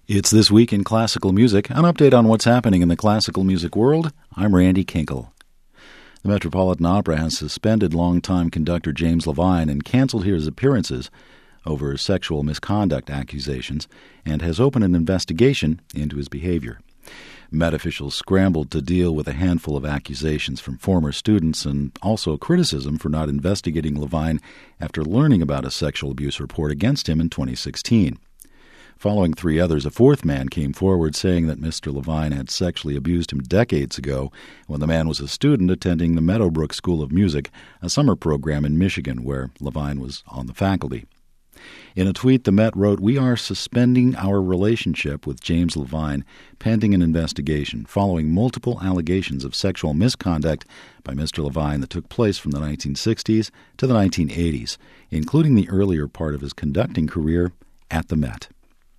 It's This Week in Classical Music, an update on what's happening in the classical music world. I'm Randy Kinkle. The Metropolitan Opera has suspended longtime conductor James Levine and canceled his appearances over sexual misconduct accusations and has opened an investigation into his behavior. Met officials scrambled to deal with a handful of accusations from former students and also criticism for not investigating Levine after learning about a sexual abuse report against him in 2016. Following three others, a fourth man came forward saying that Mr. Levine had sexually abused him decades ago when the man was a student attending the Meadowbrook School of Music, a summer program in Michigan where Levine was on the faculty. In a tweet, the Met wrote, "We are suspending our relationship with James Levine pending an investigation following multiple allegations of sexual misconduct by Mr. Levine that took place from the 1960s to the 1980s, including the earlier part of his conducting career at the Met."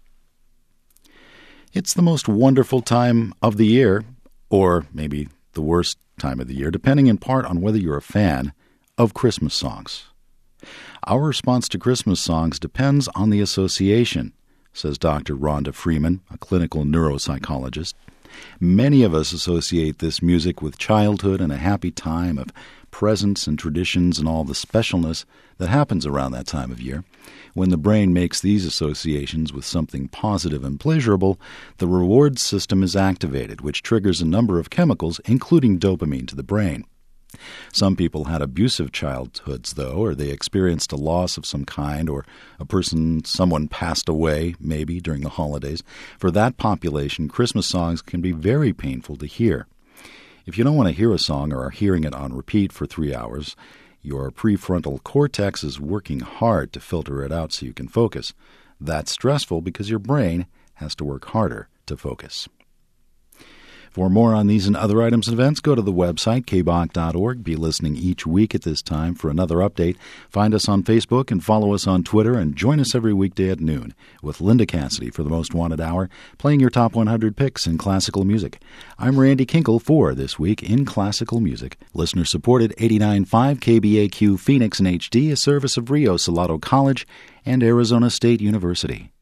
It's the most wonderful time of the year, or maybe the worst time of the year, depending in part on whether you're a fan of Christmas songs. Our response to Christmas songs depends on the association, says Dr. Rhonda Freeman, a clinical neuropsychologist. Many of us associate this music with childhood and a happy time of presents and traditions and all the specialness that happens around that time of year. When the brain makes these associations with something positive and pleasurable, the reward system is activated, which triggers a number of chemicals, including dopamine, to the brain. Some people had abusive childhoods, though, or they experienced a loss of some kind, or someone passed away, maybe, during the holidays. For that population, Christmas songs can be very painful to hear. If you don't want to hear a song or are hearing it on repeat for 3 hours, your prefrontal cortex is working hard to filter it out so you can focus. That's stressful because your brain has to work harder to focus. For more on these and other items and events, go to the website, kbach.org. Be listening each week at this time for another update. Find us on Facebook and follow us on Twitter, and join us every weekday at noon with Linda Cassidy for the Most Wanted Hour, playing your top 100 picks in classical music. I'm Randy Kinkle for This Week in Classical Music. Listener-supported 89.5 KBAQ Phoenix and HD, a service of Rio Salado College and Arizona State University.